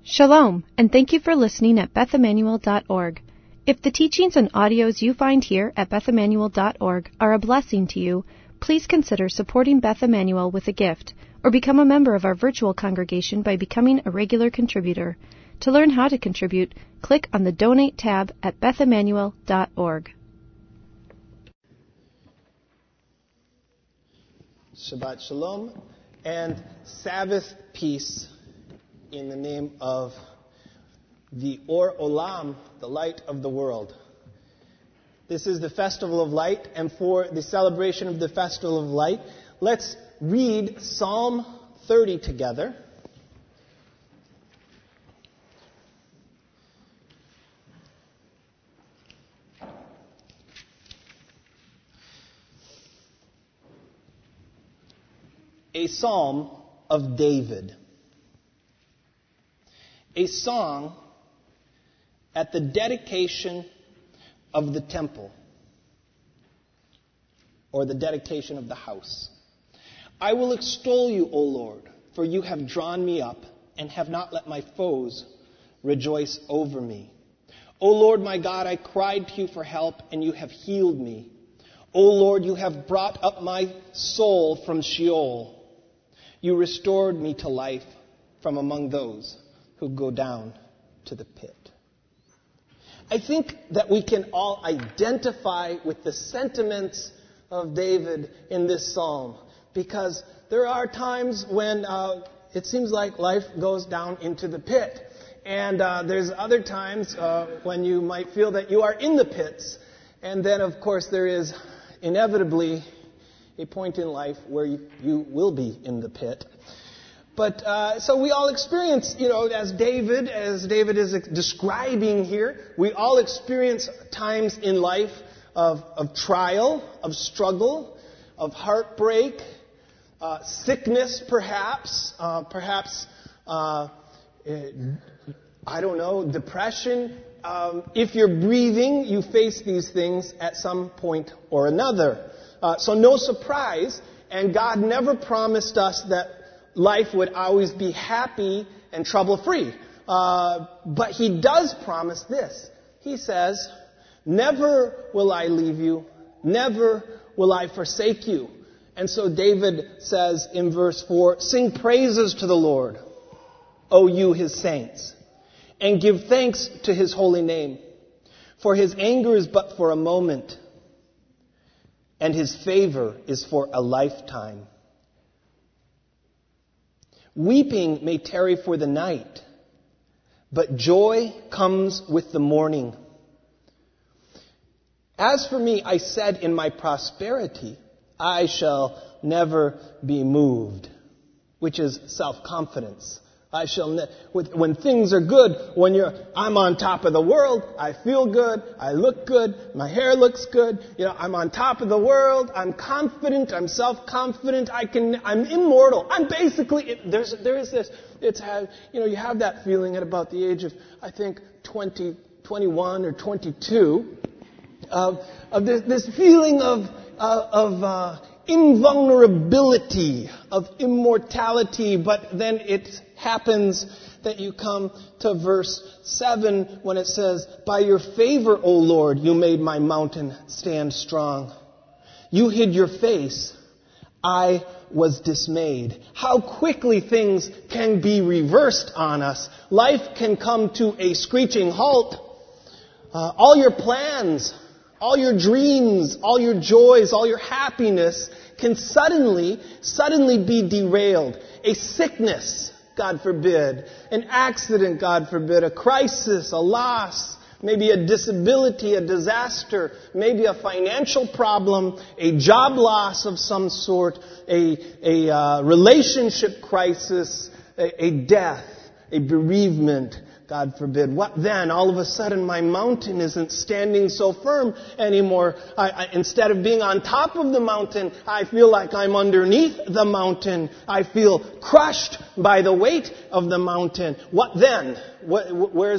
Shalom, and thank you for listening at BethEmmanuel.org. If the teachings and audios you find here at BethEmmanuel.org are a blessing to you, please consider supporting Beth Emmanuel with a gift, or become a member of our virtual congregation by becoming a regular contributor. To learn how to contribute, click on the Donate tab at BethEmmanuel.org. Shabbat Shalom and Sabbath peace in the name of the Or Olam, the light of the world. This is the Festival of Light, and for the celebration of the Festival of Light, let's read Psalm 30 together. A psalm of David. A song at the dedication of the temple, or the dedication of the house. I will extol you, O Lord, for you have drawn me up and have not let my foes rejoice over me. O Lord my God, I cried to you for help, and you have healed me. O Lord, you have brought up my soul from Sheol. You restored me to life from among those who go down to the pit. I think that we can all identify with the sentiments of David in this psalm, because there are times when it seems like life goes down into the pit. And there's other times when you might feel that you are in the pits. And then, of course, there is inevitably a point in life where you will be in the pit. But so we all experience, as David is describing here, we all experience times in life of trial, of struggle, of heartbreak, sickness perhaps, depression. If you're breathing, you face these things at some point or another. So no surprise, and God never promised us that life would always be happy and trouble-free. But He does promise this. He says, never will I leave you, never will I forsake you. And so David says in verse 4, sing praises to the Lord, O you His saints, and give thanks to His holy name. For His anger is but for a moment, and His favor is for a lifetime. Weeping may tarry for the night, but joy comes with the morning. As for me, I said in my prosperity, I shall never be moved, which is self-confidence. When things are good, I'm on top of the world, I feel good, I look good, my hair looks good, I'm on top of the world, I'm confident, I'm self-confident, I'm immortal. I'm basically, there is this, you have that feeling at about the age of, I think, 20, 21 or 22, of this feeling of invulnerability, of immortality, but then it happens that you come to verse 7 when it says, by your favor, O Lord, you made my mountain stand strong. You hid your face. I was dismayed. How quickly things can be reversed on us. Life can come to a screeching halt. All your plans, all your dreams, all your joys, all your happiness can suddenly be derailed. A sickness, God forbid, an accident, God forbid, a crisis, a loss, maybe a disability, a disaster, maybe a financial problem, a job loss of some sort, a relationship crisis, a death, a bereavement, God forbid. What then? All of a sudden my mountain isn't standing so firm anymore. Instead of being on top of the mountain, I feel like I'm underneath the mountain. I feel crushed by the weight of the mountain. What then? Where's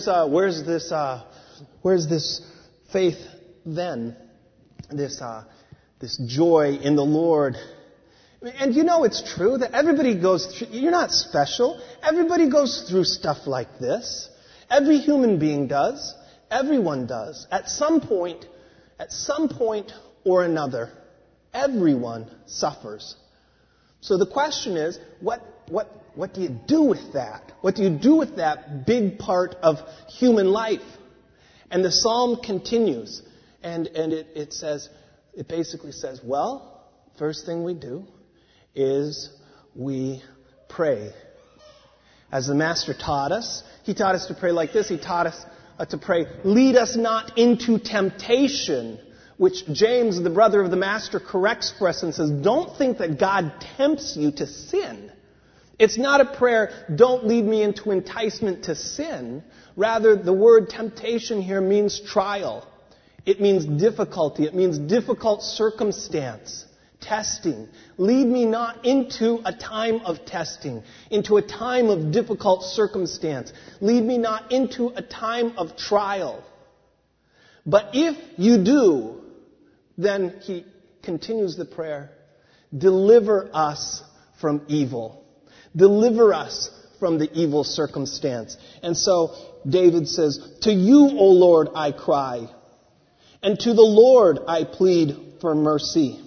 this faith then? This joy in the Lord. And you know it's true that everybody goes through, you're not special. Everybody goes through stuff like this. Every human being does. Everyone does. At some point or another, everyone suffers. So the question is, what do you do with that? What do you do with that big part of human life? And the psalm continues, and it basically says, well, first thing we do is we pray. As the Master taught us, he taught us to pray like this. He taught us to pray, lead us not into temptation, which James, the brother of the Master, corrects for us and says, don't think that God tempts you to sin. It's not a prayer, don't lead me into enticement to sin. Rather, the word temptation here means trial. It means difficulty. It means difficult circumstance. Testing. Lead me not into a time of testing, into a time of difficult circumstance. Lead me not into a time of trial. But if you do, then he continues the prayer, deliver us from evil. Deliver us from the evil circumstance. And so David says, to you, O Lord, I cry, and to the Lord I plead for mercy.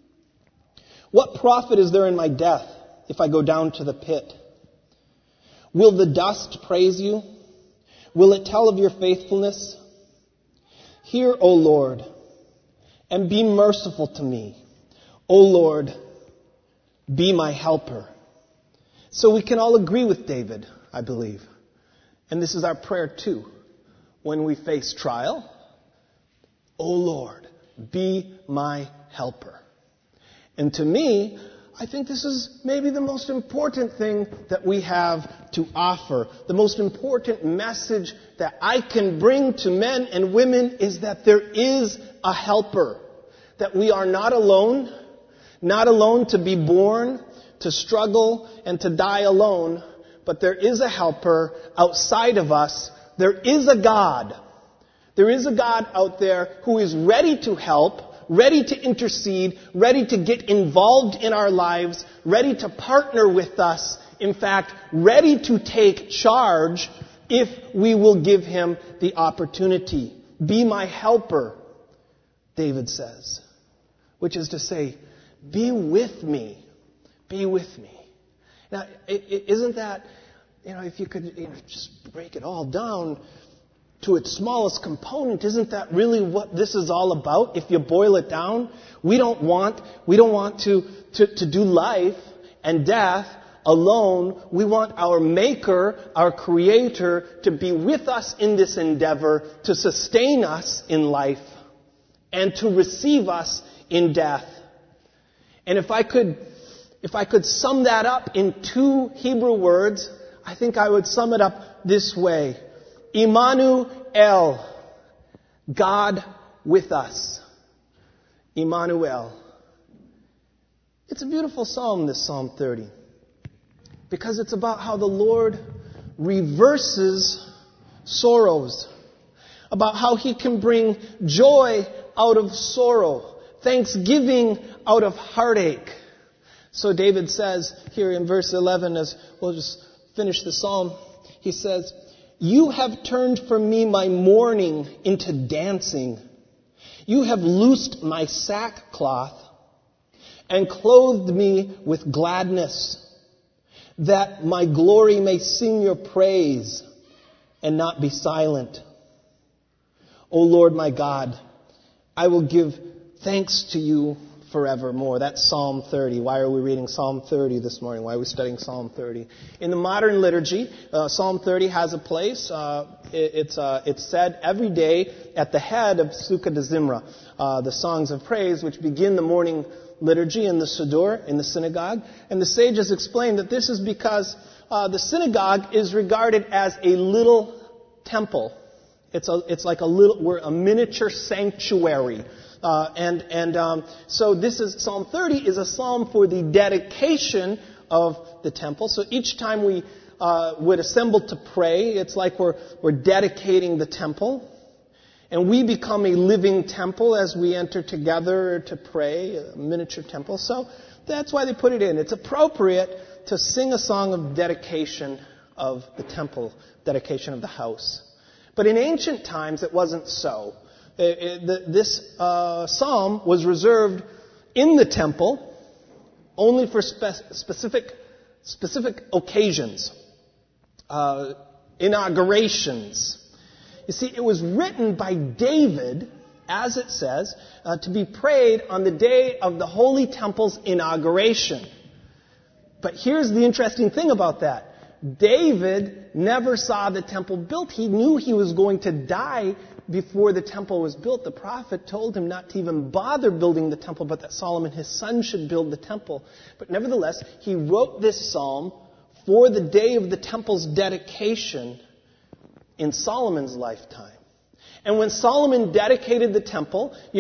What profit is there in my death if I go down to the pit? Will the dust praise you? Will it tell of your faithfulness? Hear, O Lord, and be merciful to me. O Lord, be my helper. So we can all agree with David, I believe. And this is our prayer too. When we face trial, O Lord, be my helper. And to me, I think this is maybe the most important thing that we have to offer. The most important message that I can bring to men and women is that there is a helper. That we are not alone to be born, to struggle, and to die alone, but there is a helper outside of us. There is a God. There is a God out there who is ready to help, ready to intercede, ready to get involved in our lives, ready to partner with us, in fact, ready to take charge if we will give him the opportunity. Be my helper, David says, which is to say, be with me. Be with me. Now, isn't that, if you could just break it all down to its smallest component, isn't that really what this is all about? If you boil it down, we don't want to do life and death alone. We want our Maker, our Creator, to be with us in this endeavor, to sustain us in life, and to receive us in death. And if I could sum that up in two Hebrew words, I think I would sum it up this way. Immanuel, God with us. Immanuel. It's a beautiful psalm, this Psalm 30, because it's about how the Lord reverses sorrows, about how he can bring joy out of sorrow, thanksgiving out of heartache. So David says here in verse 11, as we'll just finish the psalm, he says, you have turned for me my mourning into dancing. You have loosed my sackcloth and clothed me with gladness, that my glory may sing your praise and not be silent. O Lord my God, I will give thanks to you forevermore. That's Psalm 30. Why are we reading Psalm 30 this morning? Why are we studying Psalm 30? In the modern liturgy, Psalm 30 has a place. It's said every day at the head of Sukkah de Zimra, the songs of praise, which begin the morning liturgy in the Siddur, in the synagogue. And the sages explain that this is because the synagogue is regarded as a little temple. It's like we're a miniature sanctuary. So this is Psalm 30 is a psalm for the dedication of the temple. So each time we would assemble to pray, it's like we're dedicating the temple. And we become a living temple as we enter together to pray, a miniature temple. So That's why they put it in. It's appropriate to sing a song of dedication of the temple, dedication of the house. But in ancient times, it wasn't so. This psalm was reserved in the temple only for specific occasions, inaugurations. You see, it was written by David, as it says, to be prayed on the day of the Holy Temple's inauguration. But here's the interesting thing about that. David never saw the temple built. He knew he was going to die before the temple was built. The prophet told him not to even bother building the temple, but that Solomon, his son, should build the temple. But nevertheless, he wrote this psalm for the day of the temple's dedication in Solomon's lifetime. And when Solomon dedicated the temple, he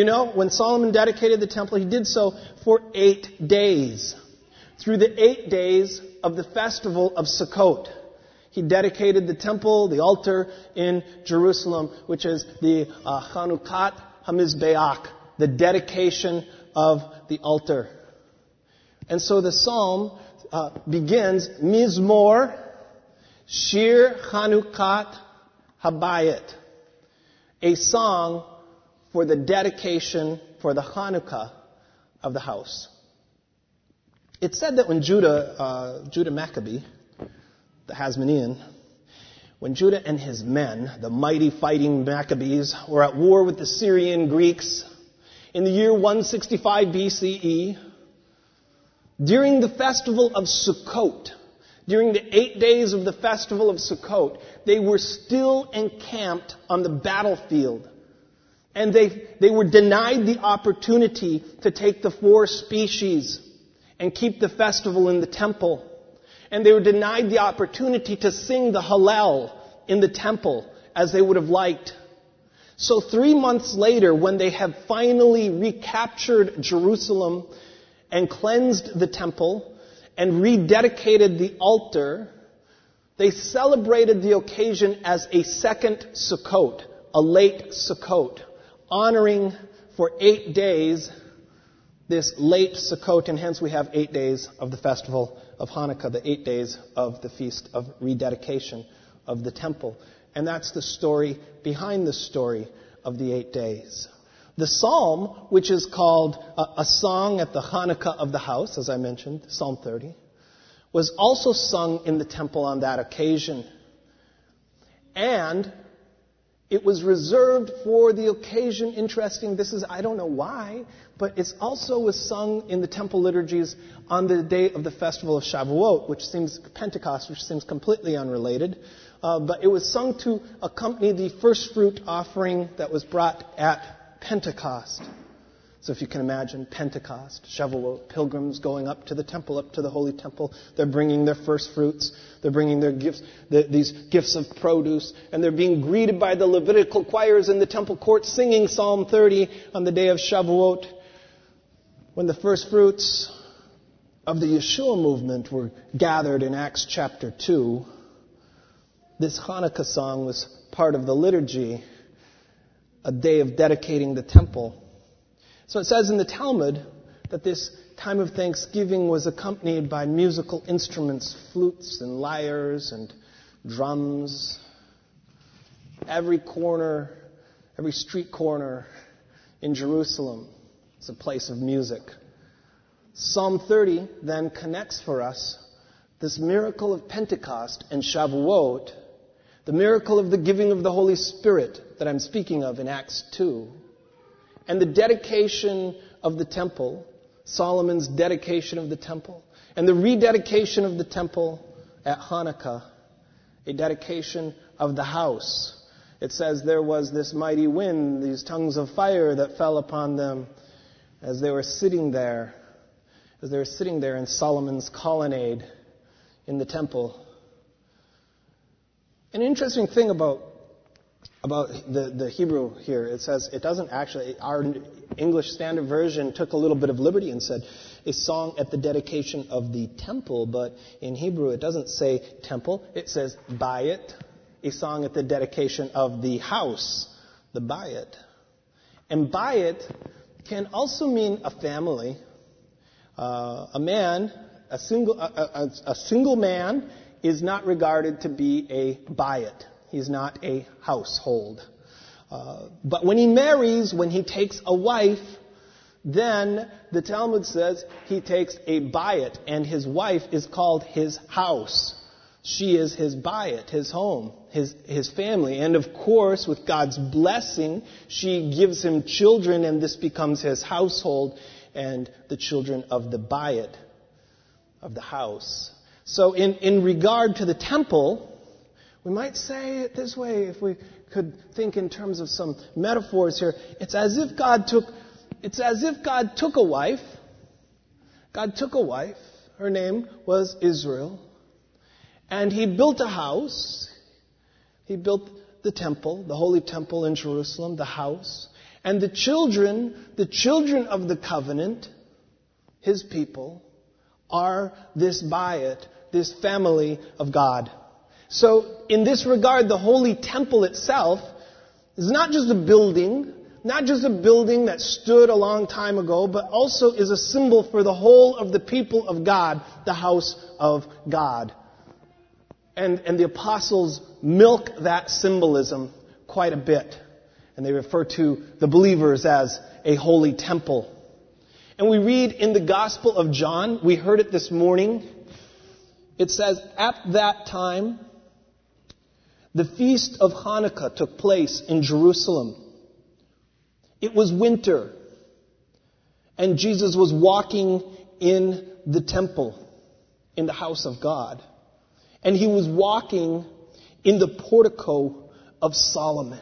did so for 8 days. Through the 8 days of the festival of Sukkot. He dedicated the temple, the altar in Jerusalem, which is the Chanukat HaMizbeach, the dedication of the altar. And so the psalm begins, Mizmor Shir Chanukat Habayit, a song for the dedication, for the Hanukkah of the house. It's said that when Judah Maccabee, the Hasmonean, when Judah and his men, the mighty fighting Maccabees, were at war with the Syrian Greeks in the year 165 BCE, during the festival of Sukkot, during the 8 days of the festival of Sukkot, they were still encamped on the battlefield. And they were denied the opportunity to take the 4 species and keep the festival in the temple. And they were denied the opportunity to sing the Hallel in the temple as they would have liked. So 3 months later, when they have finally recaptured Jerusalem and cleansed the temple and rededicated the altar, they celebrated the occasion as a second Sukkot, a late Sukkot, honoring for 8 days this late Sukkot, and hence we have 8 days of the festival of Hanukkah, the 8 days of the feast of rededication of the temple. And that's the story behind the story of the 8 days. The psalm, which is called a song at the Hanukkah of the house, as I mentioned, Psalm 30, was also sung in the temple on that occasion. And it was reserved for the occasion. Interesting, I don't know why, but it also was sung in the temple liturgies on the day of the festival of Shavuot, Pentecost, which seems completely unrelated. But it was sung to accompany the first fruit offering that was brought at Pentecost. So if you can imagine Pentecost, Shavuot, pilgrims going up to the temple, up to the holy temple. They're bringing their first fruits. They're bringing their gifts, these gifts of produce. And they're being greeted by the Levitical choirs in the temple court singing Psalm 30 on the day of Shavuot. When the first fruits of the Yeshua movement were gathered in Acts chapter 2, this Hanukkah song was part of the liturgy, a day of dedicating the temple. So it says in the Talmud that this time of thanksgiving was accompanied by musical instruments, flutes and lyres and drums. Every corner, every street corner in Jerusalem is a place of music. Psalm 30 then connects for us this miracle of Pentecost and Shavuot, the miracle of the giving of the Holy Spirit that I'm speaking of in Acts 2, and the dedication of the temple, Solomon's dedication of the temple, and the rededication of the temple at Hanukkah, a dedication of the house. It says there was this mighty wind, these tongues of fire that fell upon them as they were sitting there in Solomon's colonnade in the temple. An interesting thing about the Hebrew here, it says it doesn't actually, our English Standard Version took a little bit of liberty and said a song at the dedication of the temple, but in Hebrew it doesn't say temple, it says bayit, a song at the dedication of the house, the bayit. And bayit can also mean a family, A single man is not regarded to be a bayit. He's not a household. But when he marries, when he takes a wife, then the Talmud says he takes a bayit, and his wife is called his house. She is his bayit, his home, his family. And of course, with God's blessing, she gives him children, and this becomes his household and the children of the bayit, of the house. So in regard to the temple, we might say it this way, if we could think in terms of some metaphors here. It's as if God took a wife. God took a wife. Her name was Israel. And he built a house. He built the temple, the holy temple in Jerusalem, the house. And the children of the covenant, his people, are this bayit, this family of God. So in this regard, the holy temple itself is not just a building that stood a long time ago, but also is a symbol for the whole of the people of God, the house of God. And the apostles milk that symbolism quite a bit. And they refer to the believers as a holy temple. And we read in the Gospel of John, we heard it this morning, it says, at that time, the feast of Hanukkah took place in Jerusalem. It was winter, and Jesus was walking in the temple, in the house of God. And he was walking in the portico of Solomon.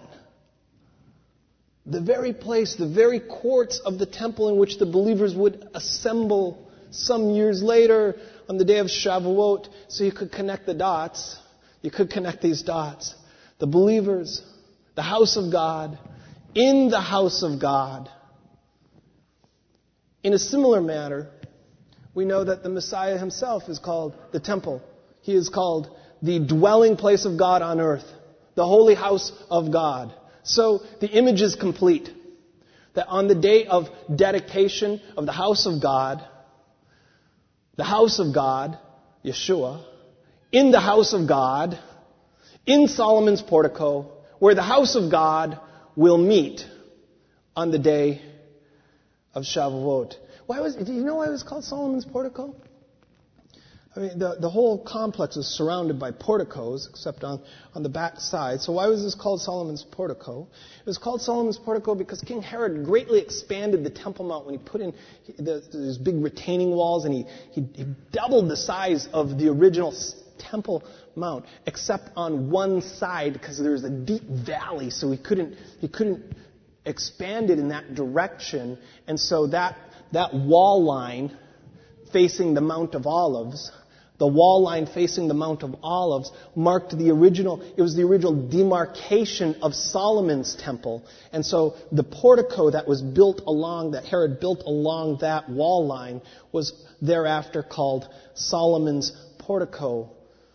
The very place, the very courts of the temple in which the believers would assemble some years later on the day of Shavuot, so you could connect the dots. You could connect these dots. The believers, the house of God, in the house of God. In a similar manner, we know that the Messiah himself is called the temple. He is called the dwelling place of God on earth, the holy house of God. So the image is complete. That on the day of dedication of the house of God, Yeshua, in the house of God, in Solomon's portico, where the house of God will meet on the day of Shavuot. Do you know why it was called Solomon's portico? I mean, the whole complex is surrounded by porticos, except on the back side. So why was this called Solomon's portico? It was called Solomon's portico because King Herod greatly expanded the Temple Mount when he put in these big retaining walls, and he doubled the size of the original Temple Mount, except on one side because there was a deep valley, so he couldn't expand it in that direction. And so that wall line facing the Mount of Olives, marked the original demarcation of Solomon's temple. And so the portico that Herod built along that wall line was thereafter called Solomon's portico.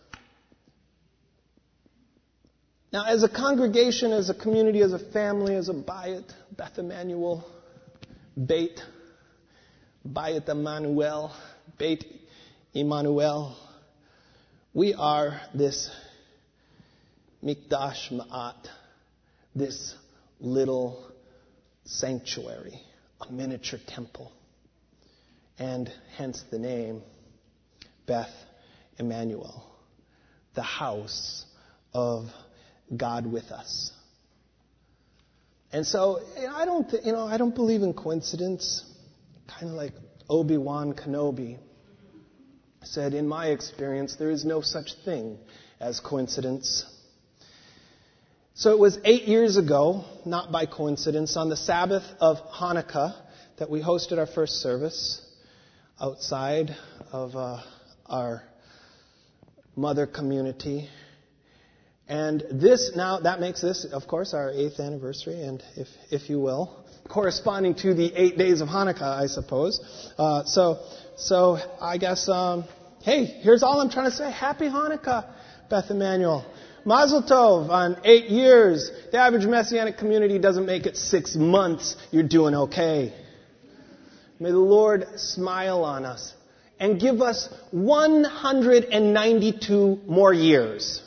Now, as a congregation, as a community, as a family, as a Bayit, Beth Emmanuel, Beit Emmanuel, Beit Emmanuel, we are this Mikdash Ma'at, this little sanctuary, a miniature temple, and hence the name Beth Emmanuel, the house of God with us. And so, I don't believe in coincidence. Kind of like Obi-Wan Kenobi said, in my experience, there is no such thing as coincidence. So it was 8 years ago, not by coincidence, on the Sabbath of Hanukkah, that we hosted our first service outside of our mother community. And that makes this, of course, our 8th anniversary, and if you will, corresponding to the 8 days of Hanukkah, I suppose. So I guess, hey, here's all I'm trying to say. Happy Hanukkah, Beth Emmanuel. Mazel Tov on 8 years. The average Messianic community doesn't make it 6 months. You're doing okay. May the Lord smile on us and give us 192 more years.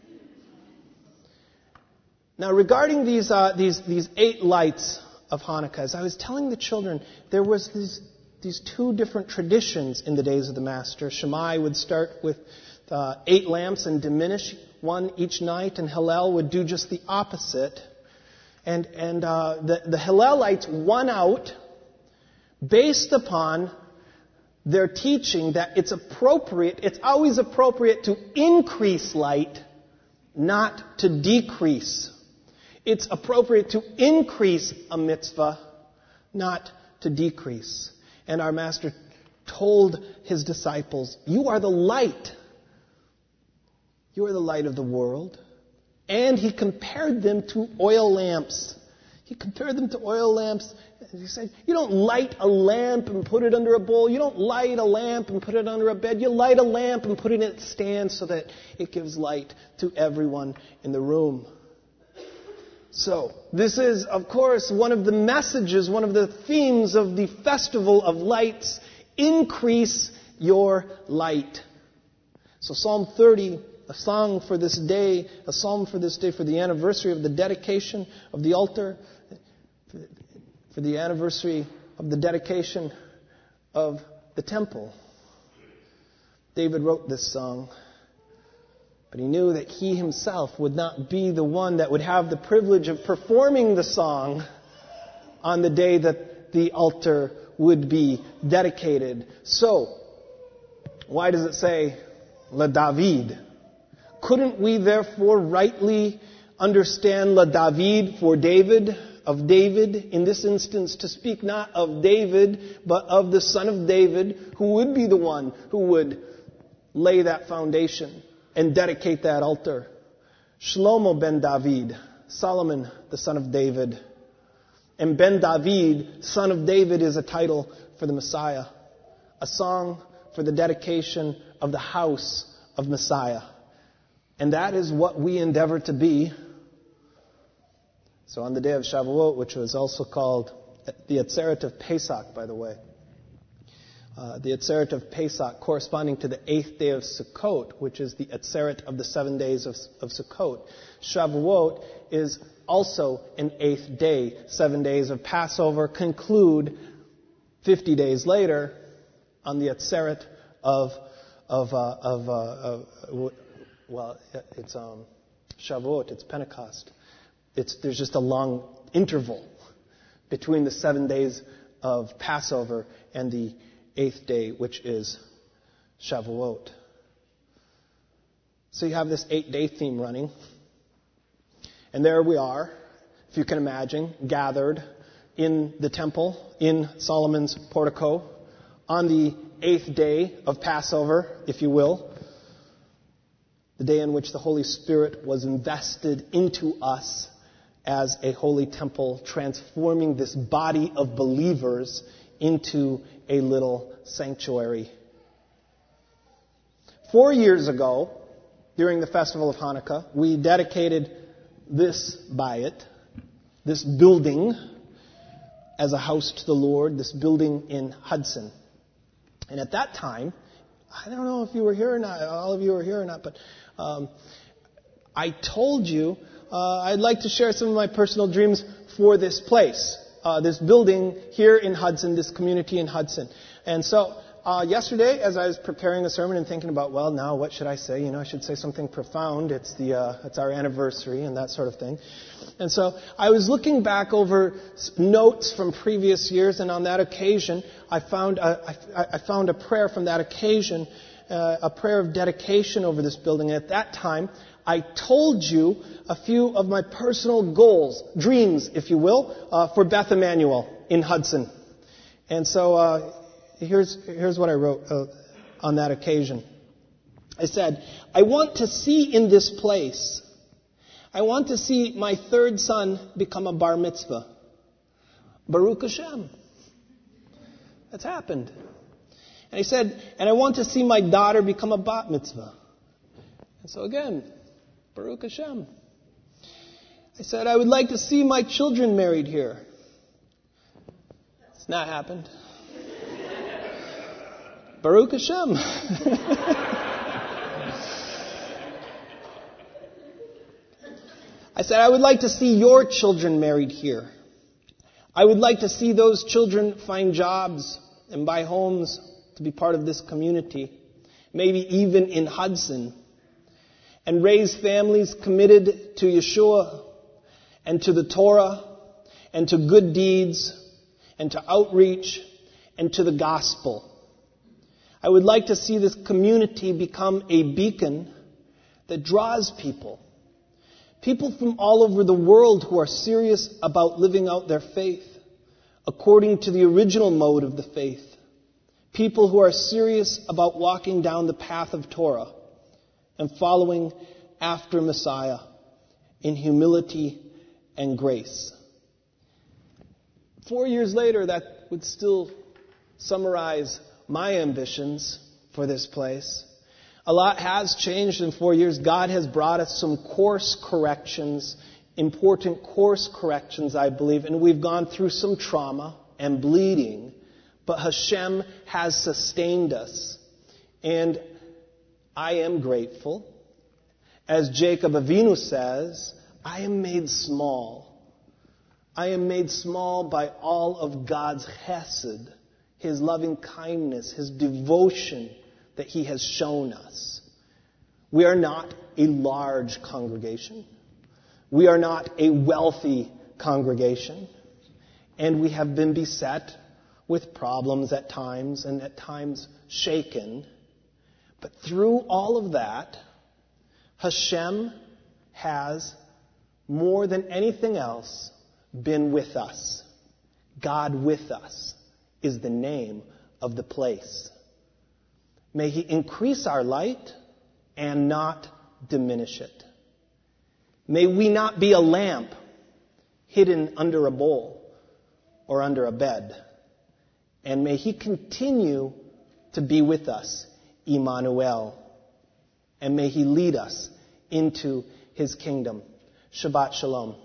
Now, regarding these 8 lights of Hanukkah, as I was telling the children, there was these 2 different traditions in the days of the Master. Shammai would start with 8 lamps and diminish one each night, and Hillel would do just the opposite. And the Hillelites won out based upon their teaching that it's always appropriate to increase light, not to decrease. It's appropriate to increase a mitzvah, not to decrease. And our Master told his disciples, you are the light. You are the light of the world. And he compared them to oil lamps. He compared them to oil lamps. He said, you don't light a lamp and put it under a bowl. You don't light a lamp and put it under a bed. You light a lamp and put it in its stand so that it gives light to everyone in the room. So, this is, of course, one of the messages, one of the themes of the Festival of Lights. Increase your light. So Psalm 30, a song for this day, a psalm for this day, for the anniversary of the dedication of the altar, for the anniversary of the dedication of the temple. David wrote this song, but he knew that he himself would not be the one that would have the privilege of performing the song on the day that the altar would be dedicated. So, why does it say, Le David? Couldn't we therefore rightly understand Le David for David, of David, in this instance to speak not of David, but of the son of David, who would be the one who would lay that foundation and dedicate that altar? Shlomo ben David, Solomon, the son of David. And Ben David, son of David, is a title for the Messiah. A song for the dedication of the house of Messiah. And that is what we endeavor to be. So on the day of Shavuot, which was also called the Atzeret of Pesach, by the way. The Atzeret of Pesach corresponding to the 8th day of Sukkot, which is the Atzeret of the 7 days of Sukkot. Shavuot is also an 8th day. 7 days of Passover conclude 50 days later on the Atzeret it's Shavuot, it's Pentecost. There's just a long interval between the 7 days of Passover and the 8th day, which is Shavuot. So you have this 8-day theme running. And there we are, if you can imagine, gathered in the temple, in Solomon's portico, on the 8th day of Passover, if you will. The day in which the Holy Spirit was invested into us as a holy temple, transforming this body of believers into a little sanctuary. 4 years ago, during the festival of Hanukkah, we dedicated this building, as a house to the Lord, this building in Hudson. And at that time, I don't know if you were here or not, all of you were here or not, but I told you I'd like to share some of my personal dreams for this place, this building here in Hudson, this community in Hudson. And so yesterday, as I was preparing the sermon and thinking about, well, now what should I say? I should say something profound. It's our anniversary and that sort of thing. And so I was looking back over notes from previous years, and on that occasion, I found a prayer from that occasion, a prayer of dedication over this building. And at that time, I told you a few of my personal goals, dreams, if you will, for Beth Emanuel in Hudson. And so here's what I wrote on that occasion. I said, I want to see in this place, I want to see my third son become a bar mitzvah. Baruch Hashem. That's happened. And he said, and I want to see my daughter become a bat mitzvah. And so again, Baruch Hashem. I said, I would like to see my children married here. It's not happened. Baruch Hashem. I said, I would like to see your children married here. I would like to see those children find jobs and buy homes to be part of this community, maybe even in Hudson, and raise families committed to Yeshua and to the Torah and to good deeds and to outreach and to the gospel. I would like to see this community become a beacon that draws people from all over the world who are serious about living out their faith according to the original mode of the faith. People who are serious about walking down the path of Torah and following after Messiah in humility and grace. 4 years later, that would still summarize my ambitions for this place. A lot has changed in 4 years. God has brought us some course corrections, important course corrections, I believe, and we've gone through some trauma and bleeding, but Hashem has sustained us. And I am grateful. As Jacob Avinu says, I am made small. I am made small by all of God's chesed, His loving kindness, His devotion that He has shown us. We are not a large congregation. We are not a wealthy congregation. And we have been beset with problems at times and at times shaken. But through all of that, Hashem has, more than anything else, been with us. God with us is the name of the place. May He increase our light and not diminish it. May we not be a lamp hidden under a bowl or under a bed. And may He continue to be with us, Immanuel. And may He lead us into His kingdom. Shabbat Shalom.